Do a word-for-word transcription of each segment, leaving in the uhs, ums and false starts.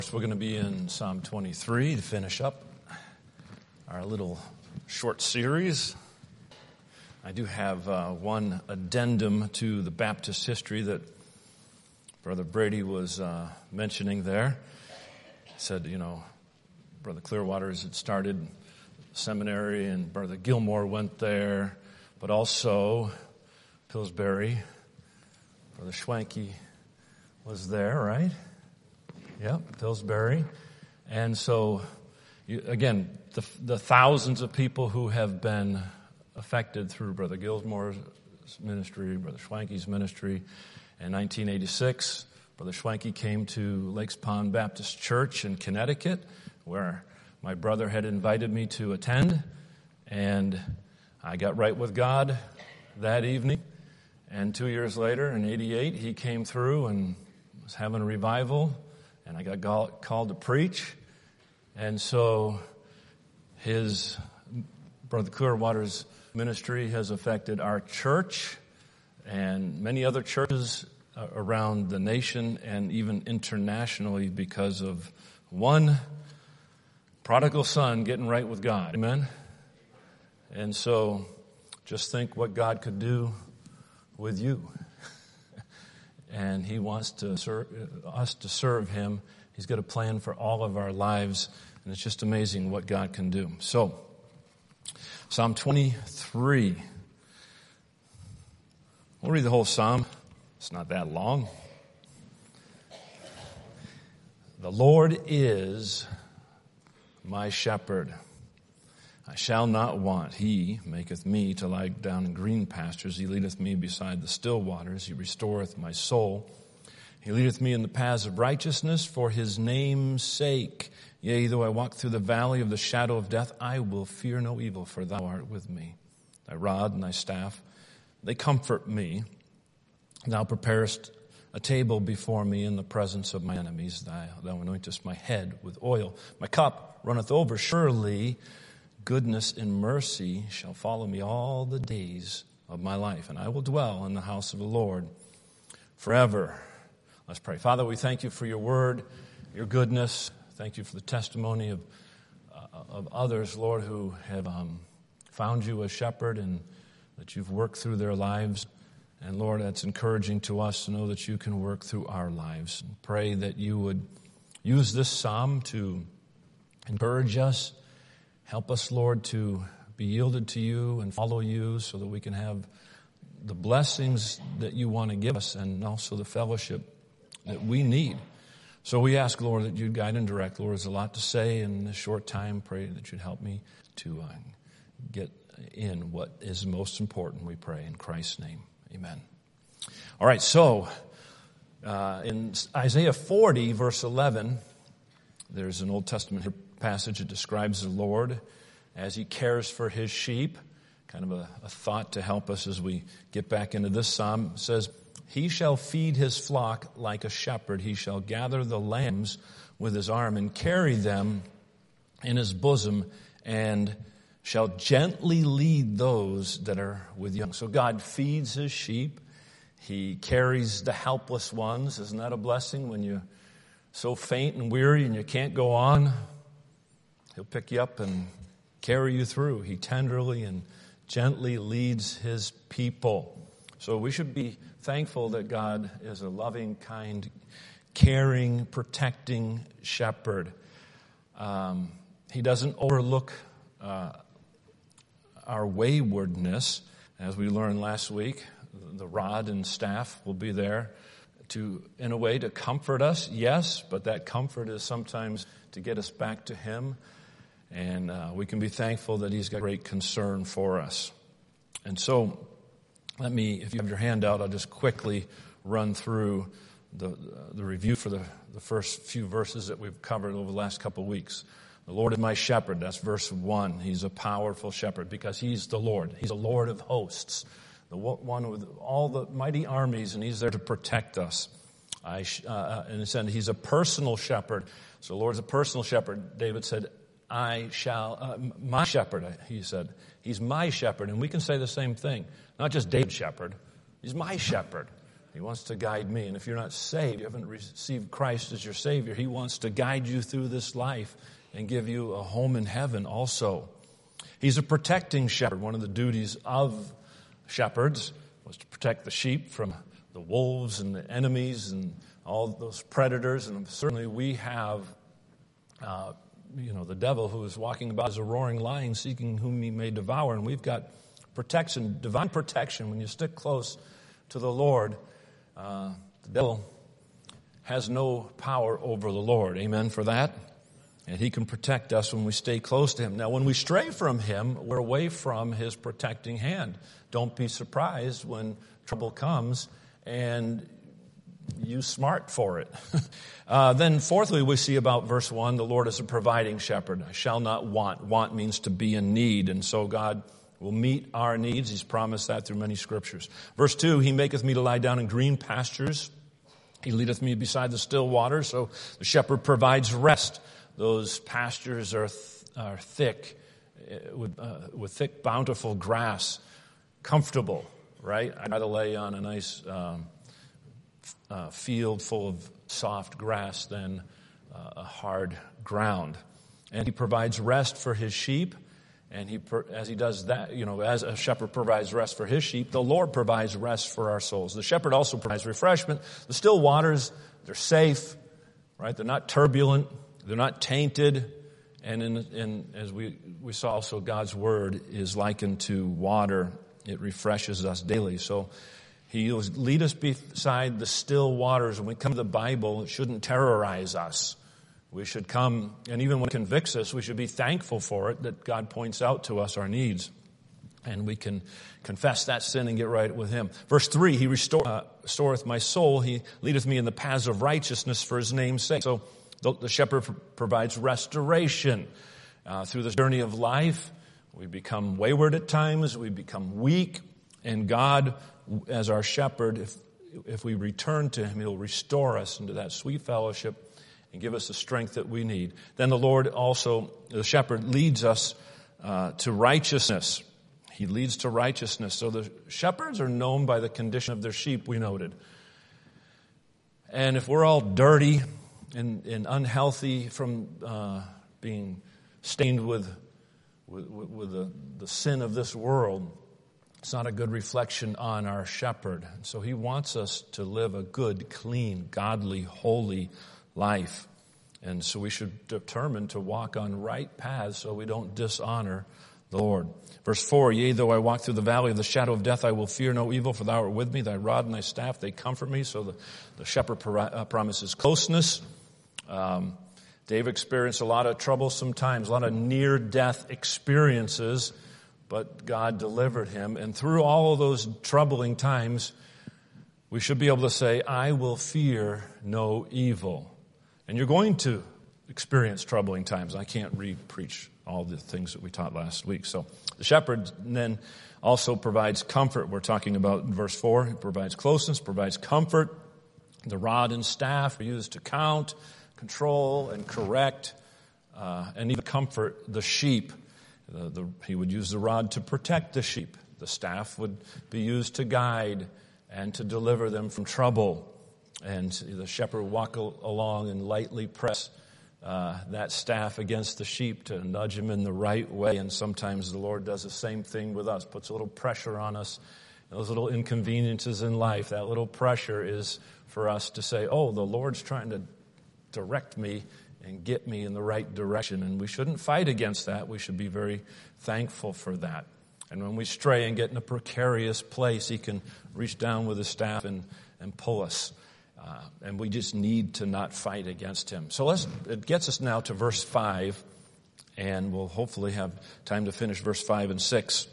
We're going to be in Psalm twenty-three to finish up our little short series. I do have uh, one addendum to the Baptist history that Brother Brady was uh, mentioning there. He said, you know, Brother Clearwaters had started seminary and Brother Gilmore went there, but also Pillsbury, Brother Schwanke was there, right? Yep, Pillsbury. And so, you, again, the, the thousands of people who have been affected through Brother Gilmore's ministry, Brother Schwanke's ministry. In nineteen eighty-six, Brother Schwanke came to Lakes Pond Baptist Church in Connecticut, where my brother had invited me to attend. And I got right with God that evening. And two years later, in eighty-eight, he came through and was having a revival. And I got called to preach. And so his, Brother Clearwater's ministry has affected our church and many other churches around the nation and even internationally because of one prodigal son getting right with God. Amen? And so just think what God could do with you. And he wants to serve, us to serve him. He's got a plan for all of our lives. And it's just amazing what God can do. So, Psalm twenty-three. We'll read the whole psalm. It's not that long. The Lord is my shepherd. I shall not want. He maketh me to lie down in green pastures. He leadeth me beside the still waters. He restoreth my soul. He leadeth me in the paths of righteousness for his name's sake. Yea, though I walk through the valley of the shadow of death, I will fear no evil, for thou art with me. Thy rod and thy staff, they comfort me. Thou preparest a table before me in the presence of my enemies. Thou, thou anointest my head with oil. My cup runneth over. Surely goodness and mercy shall follow me all the days of my life, and I will dwell in the house of the Lord forever. Let's pray. Father, we thank you for your word, your goodness. Thank you for the testimony of uh, of others, Lord, who have um, found you as shepherd and that you've worked through their lives. And Lord, that's encouraging to us to know that you can work through our lives. And pray that you would use this psalm to encourage us. Help us, Lord, to be yielded to you and follow you so that we can have the blessings that you want to give us and also the fellowship that we need. So we ask, Lord, that you'd guide and direct. Lord, there's a lot to say in this short time. Pray that you'd help me to uh, get in what is most important, we pray in Christ's name. Amen. All right, so uh, in Isaiah forty, verse eleven, there's an Old Testament passage that describes the Lord as he cares for his sheep. Kind of a, a thought to help us as we get back into this psalm. It says, he shall feed his flock like a shepherd. He shall gather the lambs with his arm and carry them in his bosom and shall gently lead those that are with young. So God feeds his sheep. He carries the helpless ones. Isn't that a blessing when you're so faint and weary and you can't go on? He'll pick you up and carry you through. He tenderly and gently leads his people. So we should be thankful that God is a loving, kind, caring, protecting shepherd. Um, he doesn't overlook uh, our waywardness. As we learned last week, the rod and staff will be there to, in a way, to comfort us. Yes, but that comfort is sometimes to get us back to him. And uh, we can be thankful that he's got great concern for us. And so, let me, if you have your hand out, I'll just quickly run through the the review for the, the first few verses that we've covered over the last couple of weeks. The Lord is my shepherd. That's verse one. He's a powerful shepherd because he's the Lord. He's the Lord of hosts, the one with all the mighty armies, and he's there to protect us. I uh, and it said he's a personal shepherd. So the Lord's a personal shepherd. David said, I shall, uh, my shepherd, he said. He's my shepherd. And we can say the same thing. Not just David's shepherd. He's my shepherd. He wants to guide me. And if you're not saved, you haven't received Christ as your Savior, He wants to guide you through this life and give you a home in heaven also. He's a protecting shepherd. One of the duties of shepherds was to protect the sheep from the wolves and the enemies and all those predators. And certainly we have, uh, you know, the devil who is walking about as a roaring lion seeking whom he may devour. And we've got protection, divine protection. When you stick close to the Lord, uh, the devil has no power over the Lord. Amen for that? And He can protect us when we stay close to Him. Now, when we stray from Him, we're away from His protecting hand. Don't be surprised when trouble comes and you smart for it. uh, then fourthly, we see about verse one, the Lord is a providing shepherd. I shall not want. Want means to be in need. And so God will meet our needs. He's promised that through many scriptures. Verse two, He maketh me to lie down in green pastures. He leadeth me beside the still waters. So the shepherd provides rest. Those pastures are, th- are thick, uh, with, uh, with thick, bountiful grass. Comfortable, right? I'd rather lay on a nice um, uh, field full of soft grass than uh, a hard ground. And He provides rest for His sheep. And he, as he does that, you know, as a shepherd provides rest for his sheep, the Lord provides rest for our souls. The shepherd also provides refreshment. The still waters, they're safe, right? They're not turbulent. They're not tainted. And in, in, as we, we saw also, God's word is likened to water. It refreshes us daily. So He will lead us beside the still waters. When we come to the Bible, it shouldn't terrorize us. We should come, and even when it convicts us, we should be thankful for it, that God points out to us our needs. And we can confess that sin and get right with Him. Verse three, He restore, uh, restoreth my soul. He leadeth me in the paths of righteousness for His name's sake. So the, the shepherd provides restoration. Uh, through the journey of life, we become wayward at times, we become weak, and God, as our shepherd, if, if we return to Him, He'll restore us into that sweet fellowship and give us the strength that we need. Then the Lord also, the shepherd, leads us uh, to righteousness. He leads to righteousness. So the shepherds are known by the condition of their sheep, we noted. And if we're all dirty and, and unhealthy from uh, being stained with, with, with the, the sin of this world, it's not a good reflection on our shepherd. So He wants us to live a good, clean, godly, holy life. And so we should determine to walk on right paths so we don't dishonor the Lord. Verse four, Yea, though I walk through the valley of the shadow of death, I will fear no evil, for Thou art with me. Thy rod and Thy staff, they comfort me. So the, the shepherd promises closeness. Um, Dave experienced a lot of troublesome times, a lot of near-death experiences, but God delivered him. And through all of those troubling times, we should be able to say, I will fear no evil. And you're going to experience troubling times. I can't re-preach all the things that we taught last week. So the shepherd then also provides comfort. We're talking about in verse four. He provides closeness, provides comfort. The rod and staff are used to count, control, and correct, uh, and even comfort the sheep. The, the, he would use the rod to protect the sheep. The staff would be used to guide and to deliver them from trouble. And the shepherd would walk along and lightly press uh, that staff against the sheep to nudge him in the right way. And sometimes the Lord does the same thing with us, puts a little pressure on us. And those little inconveniences in life, that little pressure is for us to say, oh, the Lord's trying to direct me and get me in the right direction. And we shouldn't fight against that. We should be very thankful for that. And when we stray and get in a precarious place, He can reach down with His staff and, and pull us. Uh, and we just need to not fight against Him. So let's, it gets us now to verse five, and we'll hopefully have time to finish verse five and six.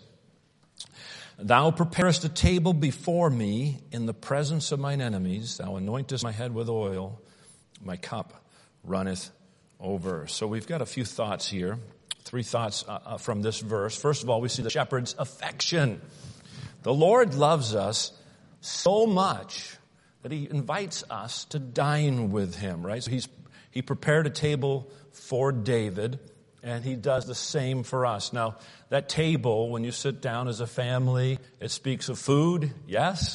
Thou preparest a table before me in the presence of mine enemies. Thou anointest my head with oil. My cup runneth over. So we've got a few thoughts here. Three thoughts uh, from this verse. First of all, we see the shepherd's affection. The Lord loves us so much that He invites us to dine with Him, right? So he's He prepared a table for David, and He does the same for us. Now, that table, when you sit down as a family, it speaks of food, yes.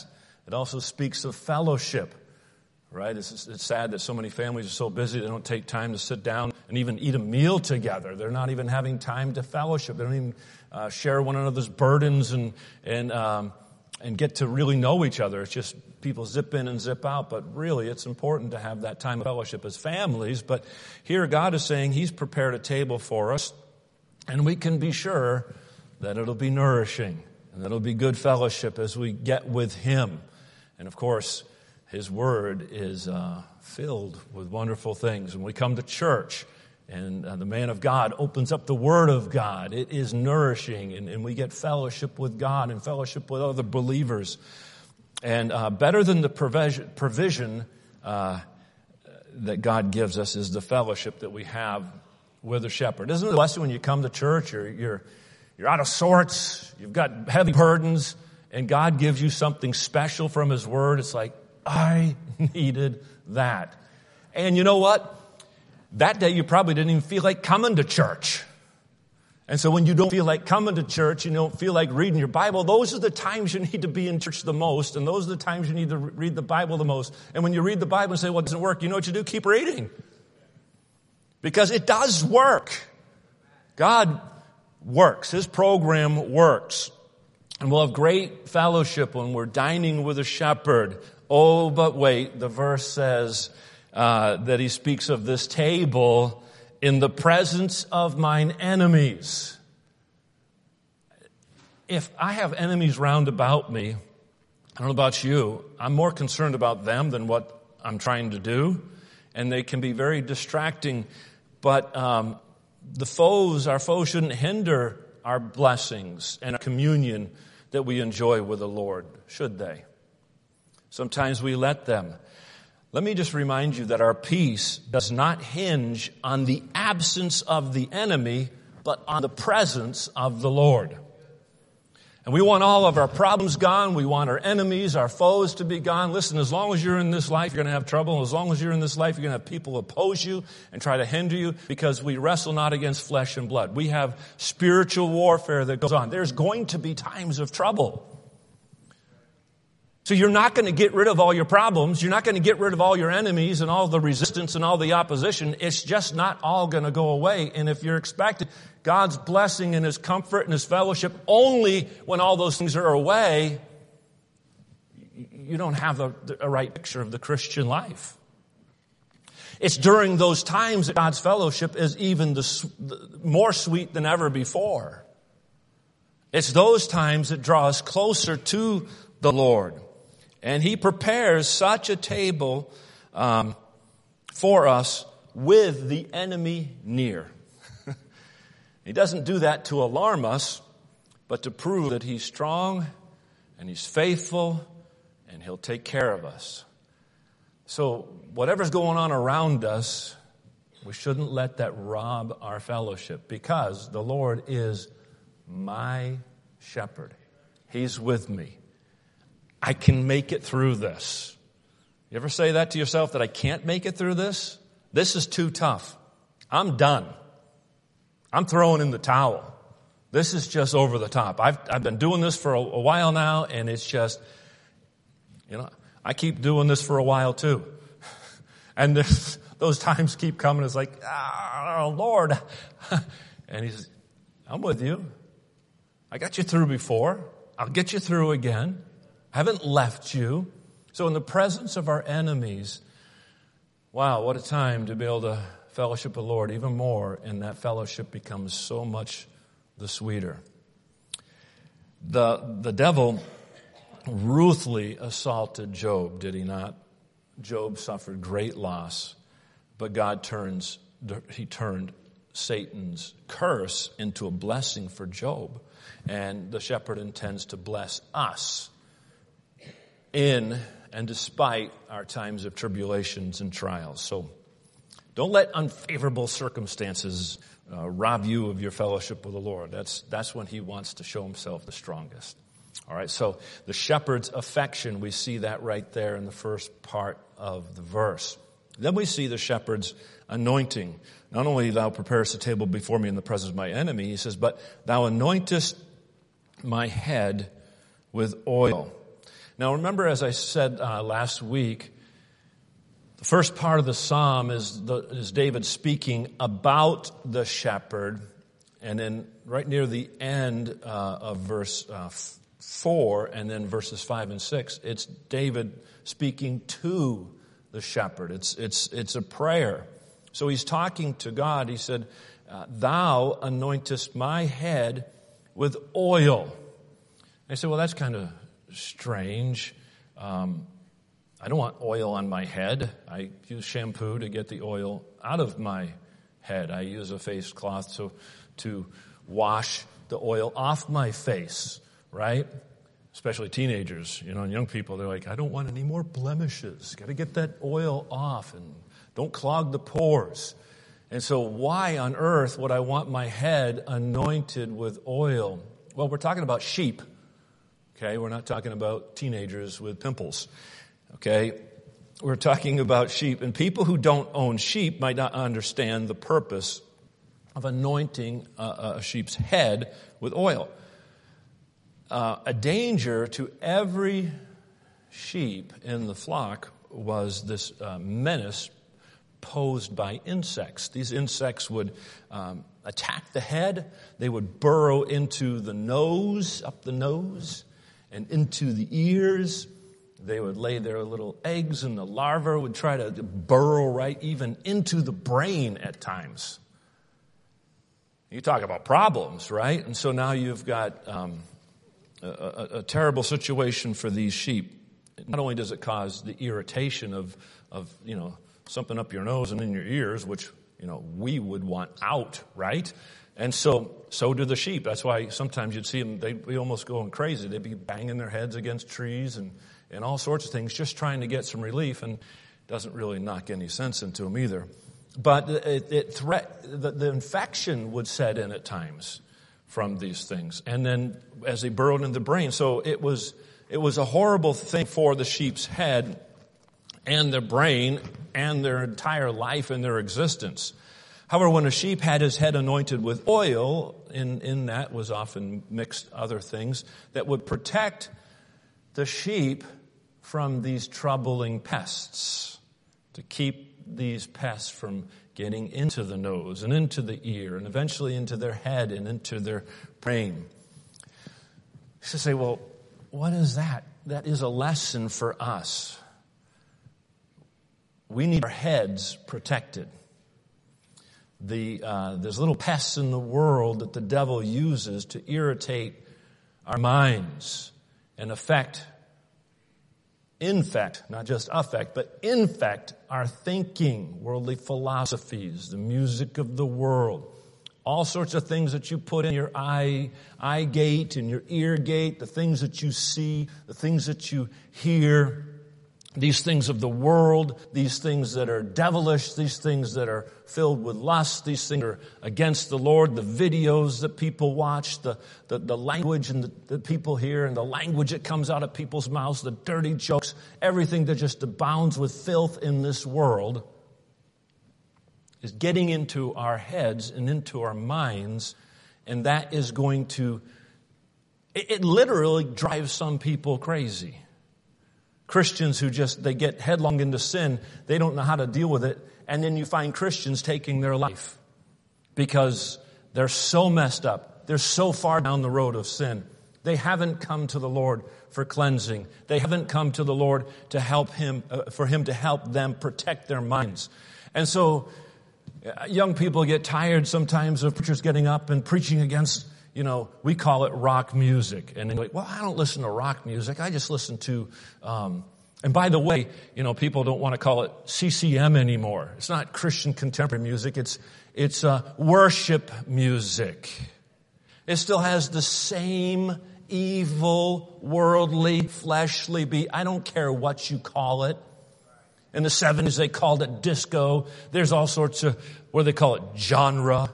It also speaks of fellowship, right? It's, it's sad that so many families are so busy they don't take time to sit down and even eat a meal together. They're not even having time to fellowship. They don't even uh, share one another's burdens and and um, and get to really know each other. It's just people zip in and zip out. But really, it's important to have that time of fellowship as families. But here God is saying He's prepared a table for us, and we can be sure that it'll be nourishing and that it'll be good fellowship as we get with Him. And of course, His Word is uh, filled with wonderful things. When we come to church and uh, the man of God opens up the Word of God, it is nourishing, and, and we get fellowship with God and fellowship with other believers. And uh, better than the provision, provision uh, that God gives us is the fellowship that we have with a shepherd. Isn't it a blessing when you come to church, you're, you're, you're out of sorts, you've got heavy burdens, and God gives you something special from His Word? It's like, I needed that. And you know what? That day you probably didn't even feel like coming to church. And so when you don't feel like coming to church, you don't feel like reading your Bible, those are the times you need to be in church the most, and those are the times you need to read the Bible the most. And when you read the Bible and say, well, it doesn't work, you know what you do? Keep reading. Because it does work. God works. His program works. And we'll have great fellowship when we're dining with a shepherd. Oh, but wait, the verse says uh, that He speaks of this table in the presence of mine enemies. If I have enemies round about me, I don't know about you, I'm more concerned about them than what I'm trying to do. And they can be very distracting. But um, the foes, our foes shouldn't hinder our blessings and our communion that we enjoy with the Lord, should they? Sometimes we let them. Let me just remind you that our peace does not hinge on the absence of the enemy, but on the presence of the Lord. And we want all of our problems gone. We want our enemies, our foes to be gone. Listen, as long as you're in this life, you're going to have trouble. As long as you're in this life, you're going to have people oppose you and try to hinder you, because we wrestle not against flesh and blood. We have spiritual warfare that goes on. There's going to be times of trouble. So you're not going to get rid of all your problems. You're not going to get rid of all your enemies and all the resistance and all the opposition. It's just not all going to go away. And if you're expecting God's blessing and His comfort and His fellowship only when all those things are away, you don't have a, a right picture of the Christian life. It's during those times that God's fellowship is even the, the, more sweet than ever before. It's those times that draw us closer to the Lord. And He prepares such a table um, for us with the enemy near. He doesn't do that to alarm us, but to prove that He's strong and He's faithful and He'll take care of us. So whatever's going on around us, we shouldn't let that rob our fellowship, because the Lord is my shepherd. He's with me. I can make it through this. You ever say that to yourself, that I can't make it through this? This is too tough. I'm done. I'm throwing in the towel. This is just over the top. I've, I've been doing this for a, a while now, and it's just, you know, I keep doing this for a while too. And this, those times keep coming. It's like, oh, Lord. And He's, I'm with you. I got you through before. I'll get you through again. I haven't left you. So in the presence of our enemies, wow, what a time to be able to fellowship with the Lord even more, and that fellowship becomes so much the sweeter. The, the devil ruthlessly assaulted Job, did he not? Job suffered great loss, but God turns, he turned Satan's curse into a blessing for Job. And the shepherd intends to bless us in and despite our times of tribulations and trials. So don't let unfavorable circumstances uh, rob you of your fellowship with the Lord. That's, that's when He wants to show Himself the strongest. All right, so the shepherd's affection, we see that right there in the first part of the verse. Then we see the shepherd's anointing. Not only thou preparest a table before me in the presence of my enemy, he says, but thou anointest my head with oil. Now remember, as I said uh, last week, the first part of the psalm is, the, is David speaking about the shepherd. And then right near the end uh, of verse uh, four and then verses five and six, it's David speaking to the shepherd. It's, it's, it's a prayer. So he's talking to God. He said, uh, thou anointest my head with oil. I said, well, that's kind of strange. Um, I don't want oil on my head. I use shampoo to get the oil out of my head. I use a face cloth so, to wash the oil off my face, right? Especially teenagers, you know, and young people, they're like, I don't want any more blemishes. Got to get that oil off and don't clog the pores. And so why on earth would I want my head anointed with oil? Well, we're talking about sheep. Okay, we're not talking about teenagers with pimples. Okay, we're talking about sheep. And people who don't own sheep might not understand the purpose of anointing a, a sheep's head with oil. Uh, a danger to every sheep in the flock was this uh, menace posed by insects. These insects would um, attack the head. They would burrow into the nose, up the nose, and into the ears. They would lay their little eggs, and the larvae would try to burrow right even into the brain at times. You talk about problems, right? And so now you've got um, a, a, a terrible situation for these sheep. Not only does it cause the irritation of, of, you know, something up your nose and in your ears, which, you know, we would want out, right? And so, so do the sheep. That's why sometimes you'd see them, they'd be almost going crazy. They'd be banging their heads against trees and, and all sorts of things, just trying to get some relief, and it doesn't really knock any sense into them either. But it, it threat, the, the infection would set in at times from these things. And then as they burrowed in the brain, so it was, it was a horrible thing for the sheep's head and their brain and their entire life and their existence. However, when a sheep had his head anointed with oil, in, in that was often mixed other things that would protect the sheep from these troubling pests, to keep these pests from getting into the nose and into the ear and eventually into their head and into their brain. You should say, well, what is that? That is a lesson for us. We need our heads protected. The, uh, there's little pests in the world that the devil uses to irritate our minds and affect, infect, not just affect, but infect our thinking, worldly philosophies, the music of the world, all sorts of things that you put in your eye, eye gate and your ear gate, the things that you see, the things that you hear, these things of the world, these things that are devilish, these things that are filled with lust, these things that are against the Lord, the videos that people watch, the, the, the language and the, that people hear, and the language that comes out of people's mouths, the dirty jokes, everything that just abounds with filth in this world is getting into our heads and into our minds, and that is going to, it, it literally drives some people crazy. Christians who just, they get headlong into sin, they don't know how to deal with it, and then you find Christians taking their life because they're so messed up. They're so far down the road of sin. They haven't come to the Lord for cleansing. They haven't come to the Lord to help Him, uh, for Him to help them protect their minds. And so uh, young people get tired sometimes of preachers getting up and preaching against, you know, we call it rock music. And they're like, well, I don't listen to rock music. I just listen to, um, and by the way, you know, people don't want to call it C C M anymore. It's not Christian contemporary music. It's, it's, uh, worship music. It still has the same evil, worldly, fleshly beat. I don't care what you call it. In the seventies, they called it disco. There's all sorts of, what do they call it? Genre.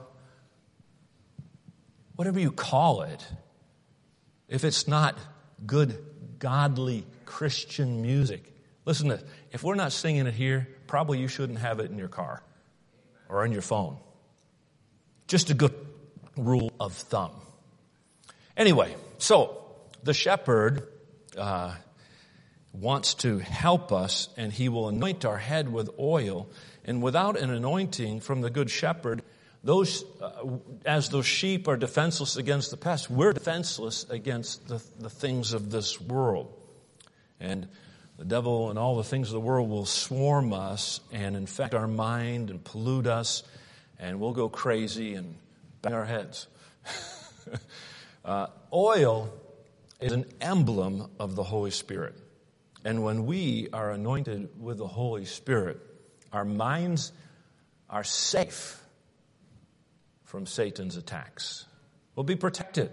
Whatever you call it, if it's not good, godly, Christian music. Listen to this. If we're not singing it here, probably you shouldn't have it in your car or on your phone. Just a good rule of thumb. Anyway, so the shepherd uh, wants to help us, and he will anoint our head with oil. And without an anointing from the Good Shepherd, those uh, as those sheep are defenseless against the pest, we're defenseless against the, the things of this world. And the devil and all the things of the world will swarm us and infect our mind and pollute us, and we'll go crazy and bang our heads. uh, oil is an emblem of the Holy Spirit. And when we are anointed with the Holy Spirit, our minds are safe from Satan's attacks. We'll be protected.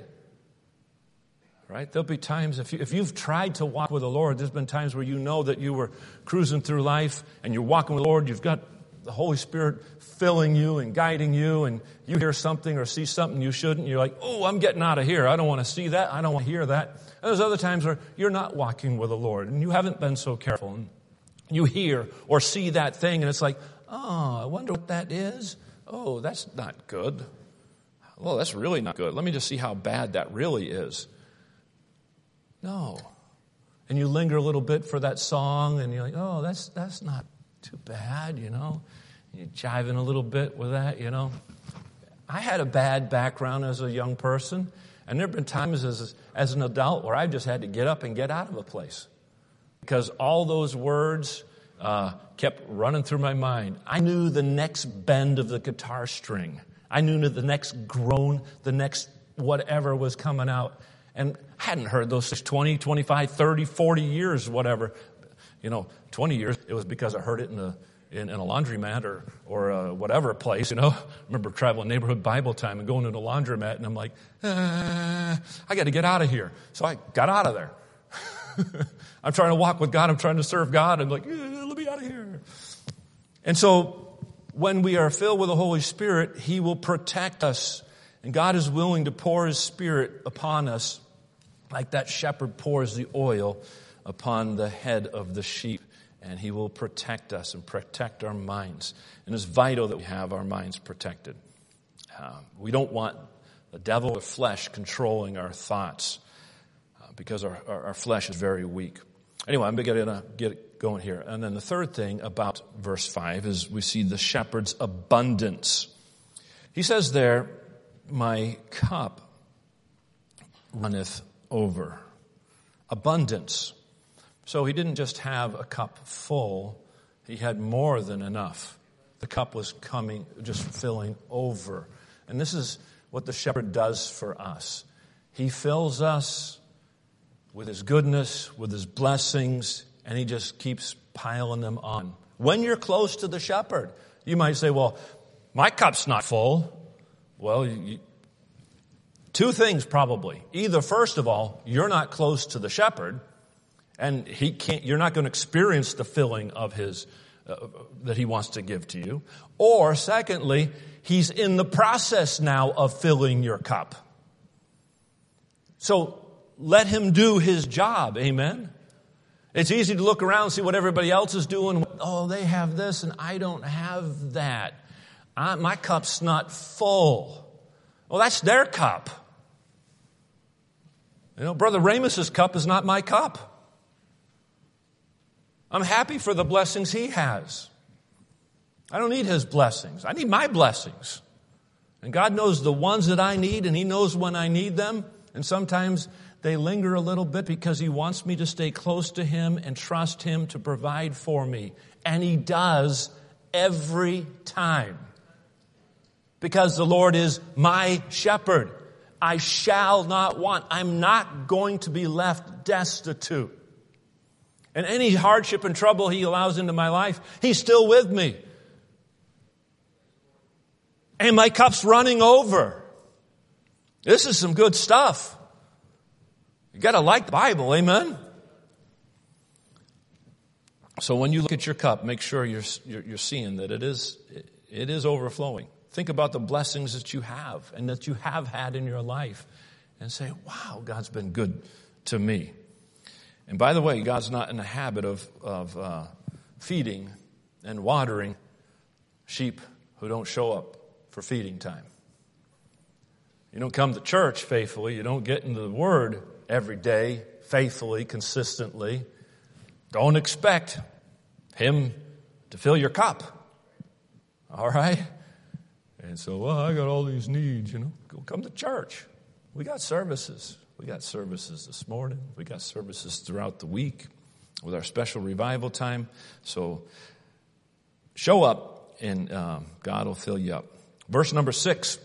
Right? There'll be times, if, you, if you've tried to walk with the Lord, there's been times where you know that you were cruising through life and you're walking with the Lord, you've got the Holy Spirit filling you and guiding you, and you hear something or see something you shouldn't, you're like, oh, I'm getting out of here. I don't want to see that. I don't want to hear that. And there's other times where you're not walking with the Lord and you haven't been so careful. And you hear or see that thing and it's like, oh, I wonder what that is. Oh, that's not good. Oh, that's really not good. Let me just see how bad that really is. No. And you linger a little bit for that song and you're like, oh, that's that's not too bad, you know. You're jiving a little bit with that, you know. I had a bad background as a young person, and there have been times as, as an adult where I've just had to get up and get out of a place because all those words uh, kept running through my mind. I knew the next bend of the guitar string. I knew the next groan, the next whatever was coming out. And I hadn't heard those twenty, twenty-five, thirty, forty years, whatever. You know, twenty years, it was because I heard it in a, in, in a laundromat or, or a whatever place, you know. I remember traveling neighborhood Bible time and going to the laundromat, and I'm like, ah, I got to get out of here. So I got out of there. I'm trying to walk with God. I'm trying to serve God. I'm like, eh, let me out of here. And so when we are filled with the Holy Spirit, He will protect us. And God is willing to pour His Spirit upon us like that shepherd pours the oil upon the head of the sheep. And He will protect us and protect our minds. And it's vital that we have our minds protected. Uh, we don't want the devil or flesh controlling our thoughts uh, because our, our, our flesh is very weak. Anyway, I'm going to get it going here. And then the third thing about verse five is we see the shepherd's abundance. He says there, my cup runneth over. Abundance. So he didn't just have a cup full, he had more than enough. The cup was coming, just filling over. And this is what the shepherd does for us. He fills us with His goodness, with His blessings, and He just keeps piling them on. When you're close to the shepherd, you might say, well, my cup's not full. Well, you, two things probably. Either, first of all, you're not close to the shepherd, and he can't. You're not going to experience the filling of His uh, that He wants to give to you. Or, secondly, He's in the process now of filling your cup. So let Him do His job. Amen. It's easy to look around and see what everybody else is doing. Oh, they have this, and I don't have that. I, my cup's not full. Well, that's their cup. You know, Brother Ramos's cup is not my cup. I'm happy for the blessings he has. I don't need his blessings. I need my blessings. And God knows the ones that I need, and He knows when I need them. And sometimes they linger a little bit because He wants me to stay close to Him and trust Him to provide for me. And He does every time. Because the Lord is my shepherd. I shall not want. I'm not going to be left destitute. And any hardship and trouble He allows into my life, He's still with me. And my cup's running over. This is some good stuff. You got to like the Bible, amen? So when you look at your cup, make sure you're, you're, you're seeing that it is, it is overflowing. Think about the blessings that you have and that you have had in your life and say, wow, God's been good to me. And by the way, God's not in the habit of, of uh, feeding and watering sheep who don't show up for feeding time. You don't come to church faithfully. You don't get into the Word every day, faithfully, consistently. Don't expect him to fill your cup. All right? And so, well, I got all these needs, you know. Go come to church. We got services. We got services this morning. We got services throughout the week with our special revival time. So show up and um, God will fill you up. Verse number six.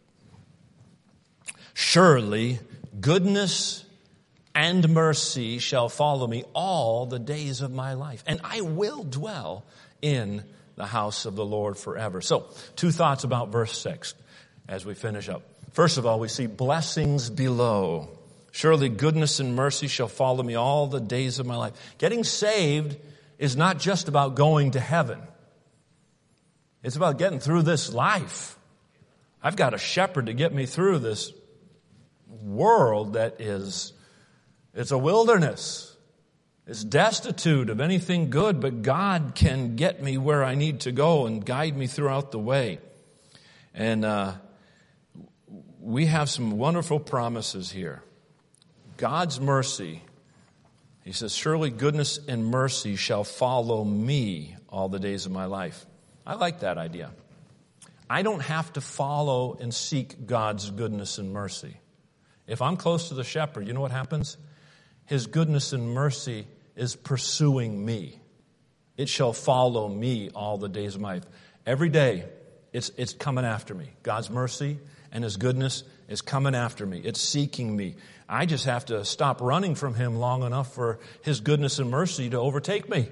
Surely goodness and mercy shall follow me all the days of my life, and I will dwell in the house of the Lord forever. So, two thoughts about verse six as we finish up. First of all, we see blessings below. Surely goodness and mercy shall follow me all the days of my life. Getting saved is not just about going to heaven. It's about getting through this life. I've got a shepherd to get me through this world that is, it's a wilderness. It's destitute of anything good, but God can get me where I need to go and guide me throughout the way. And uh, we have some wonderful promises here. God's mercy, he says, surely goodness and mercy shall follow me all the days of my life. I like that idea. I don't have to follow and seek God's goodness and mercy. If I'm close to the shepherd, you know what happens? His goodness and mercy is pursuing me. It shall follow me all the days of my life. Every day, it's, it's coming after me. God's mercy and his goodness is coming after me. It's seeking me. I just have to stop running from him long enough for his goodness and mercy to overtake me.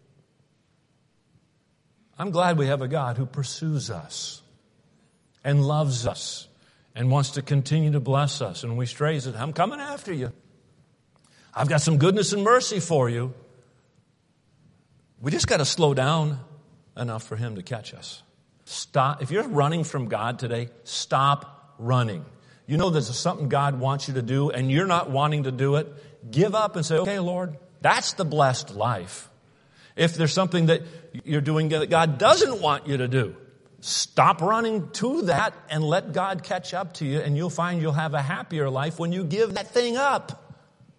I'm glad we have a God who pursues us and loves us and wants to continue to bless us. And when we stray, he says, I'm coming after you. I've got some goodness and mercy for you. We just got to slow down enough for him to catch us. Stop. If you're running from God today, stop running. You know there's something God wants you to do and you're not wanting to do it. Give up and say, okay, Lord, that's the blessed life. If there's something that you're doing that God doesn't want you to do, stop running to that and let God catch up to you, and you'll find you'll have a happier life when you give that thing up.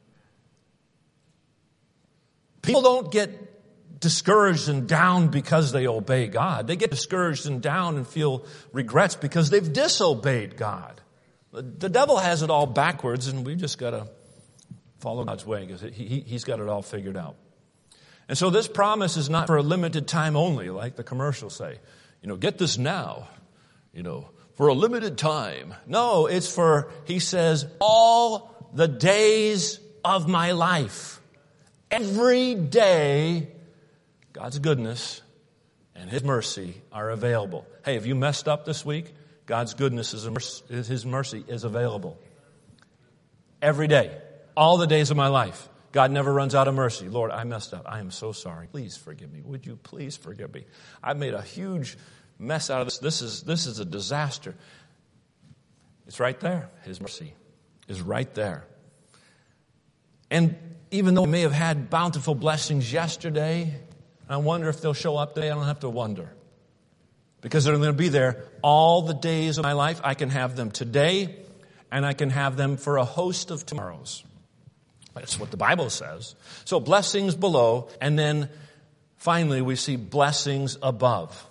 People don't get discouraged and down because they obey God. They get discouraged and down and feel regrets because they've disobeyed God. The devil has it all backwards, and we've just got to follow God's way because he, he, he's got it all figured out. And so this promise is not for a limited time only, like the commercials say. You know, get this now, you know, for a limited time. No, it's for, he says, all the days of my life. Every day, God's goodness and his mercy are available. Hey, have you messed up this week? God's goodness, is his mercy is available. Every day, all the days of my life. God never runs out of mercy. Lord, I messed up. I am so sorry. Please forgive me. Would you please forgive me? I've made a huge mess out of this. This is, this is a disaster. It's right there. His mercy is right there. And even though I may have had bountiful blessings yesterday, I wonder if they'll show up today. I don't have to wonder. Because they're going to be there all the days of my life. I can have them today, and I can have them for a host of tomorrows. That's what the Bible says. So blessings below, and then finally we see blessings above.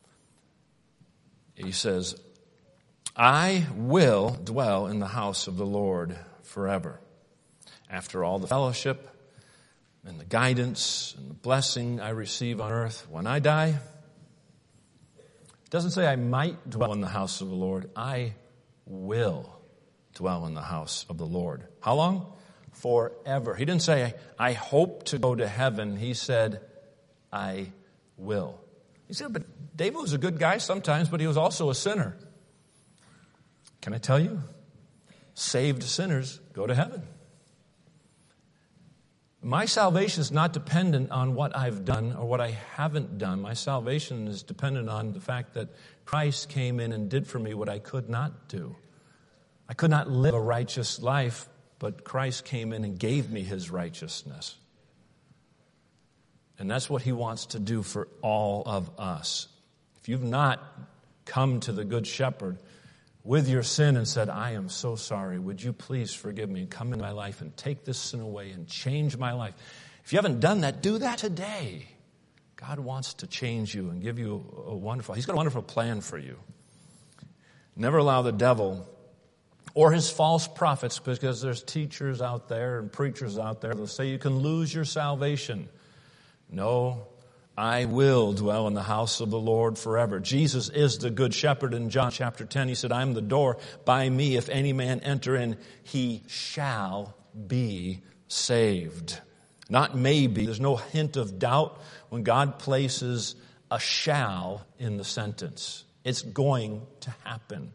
He says, I will dwell in the house of the Lord forever. After all the fellowship and the guidance and the blessing I receive on earth, when I die, it doesn't say I might dwell in the house of the Lord. I will dwell in the house of the Lord. How long? Forever. He didn't say, I hope to go to heaven. He said, I will. He said, but David was a good guy sometimes, but he was also a sinner. Can I tell you? Saved sinners go to heaven. My salvation is not dependent on what I've done or what I haven't done. My salvation is dependent on the fact that Christ came in and did for me what I could not do. I could not live a righteous life, but Christ came in and gave me his righteousness. And that's what he wants to do for all of us. If you've not come to the Good Shepherd with your sin and said, I am so sorry, would you please forgive me and come into my life and take this sin away and change my life? If you haven't done that, do that today. God wants to change you and give you a wonderful, He's got a wonderful plan for you. Never allow the devil or his false prophets, because there's teachers out there and preachers out there that say you can lose your salvation. No, I will dwell in the house of the Lord forever. Jesus is the good shepherd. In John chapter ten, He said, I am the door. By me, if any man enter in, he shall be saved. Not maybe. There's no hint of doubt when God places a shall in the sentence. It's going to happen.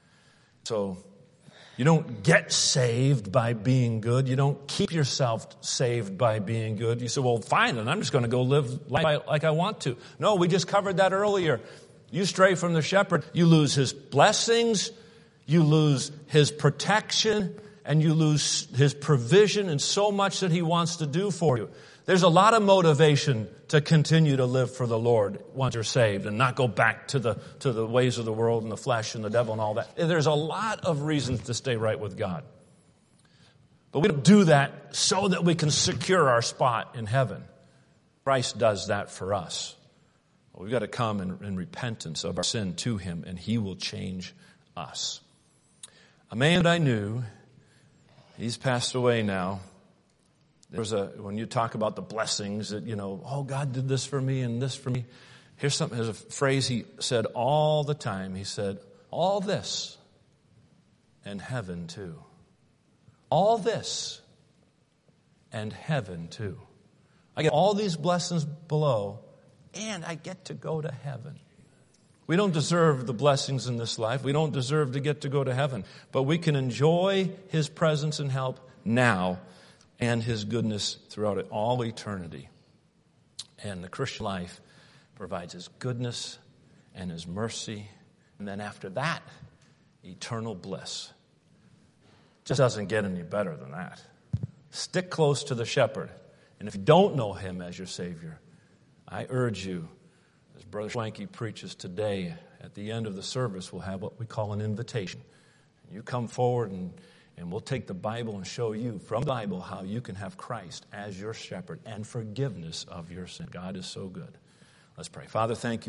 So you don't get saved by being good. You don't keep yourself saved by being good. You say, well, fine, then I'm just going to go live like I, like I want to. No, we just covered that earlier. You stray from the shepherd, you lose His blessings, you lose His protection, and you lose His provision and so much that He wants to do for you. There's a lot of motivation to continue to live for the Lord once you're saved and not go back to the to the ways of the world and the flesh and the devil and all that. There's a lot of reasons to stay right with God. But we don't do that so that we can secure our spot in heaven. Christ does that for us. We've got to come in, in repentance of our sin to Him, and He will change us. A man that I knew, he's passed away now. There's a, when you talk about the blessings that, you know, oh, God did this for me and this for me. Here's something, there's a phrase he said all the time. He said, all this and heaven too. All this and heaven too. I get all these blessings below and I get to go to heaven. We don't deserve the blessings in this life. We don't deserve to get to go to heaven. But we can enjoy His presence and help now and His goodness throughout it, all eternity. And the Christian life provides His goodness and His mercy. And then after that, eternal bliss. Just doesn't get any better than that. Stick close to the shepherd. And if you don't know Him as your Savior, I urge you, as Brother Schwanke preaches today, at the end of the service, we'll have what we call an invitation. You come forward and And we'll take the Bible and show you from the Bible how you can have Christ as your shepherd and forgiveness of your sin. God is so good. Let's pray. Father, thank you.